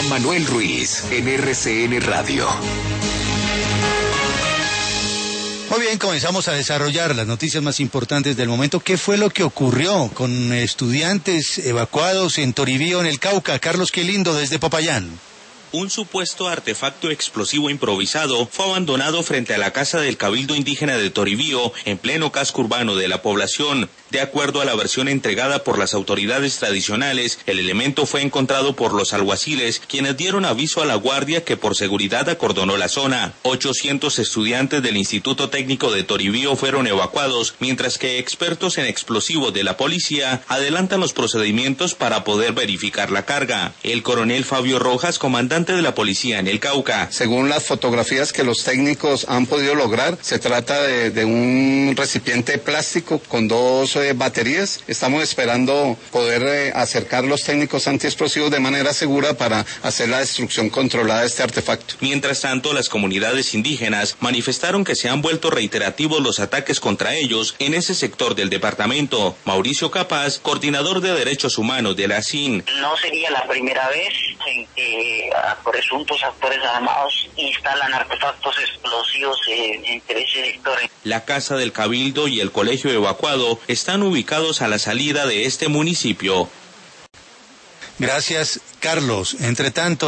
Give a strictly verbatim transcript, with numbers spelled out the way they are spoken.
Manuel Ruiz, en R C N Radio. Muy bien, comenzamos a desarrollar las noticias más importantes del momento. ¿Qué fue lo que ocurrió con estudiantes evacuados en Toribío, en el Cauca? Carlos Quilindo, desde Popayán. Un supuesto artefacto explosivo improvisado fue abandonado frente a la casa del Cabildo Indígena de Toribío, en pleno casco urbano de la población. De acuerdo a la versión entregada por las autoridades tradicionales, el elemento fue encontrado por los alguaciles, quienes dieron aviso a la guardia que por seguridad acordonó la zona. ochocientos estudiantes del Instituto Técnico de Toribío fueron evacuados, mientras que expertos en explosivos de la policía adelantan los procedimientos para poder verificar la carga. El coronel Fabio Rojas, comandante de la policía en el Cauca. Según las fotografías que los técnicos han podido lograr, se trata de, de un recipiente plástico con dos eh, baterías. Estamos esperando poder eh, acercar los técnicos antiexplosivos de manera segura para hacer la destrucción controlada de este artefacto. Mientras tanto, las comunidades indígenas manifestaron que se han vuelto reiterativos los ataques contra ellos en ese sector del departamento. Mauricio Capaz, coordinador de Derechos Humanos de la S I N. No sería la primera vez en que presuntos actores armados instalan artefactos explosivos en, entre ese sector. La Casa del Cabildo y el colegio evacuado están ubicados a la salida de este municipio. Gracias, Carlos. Entre tanto,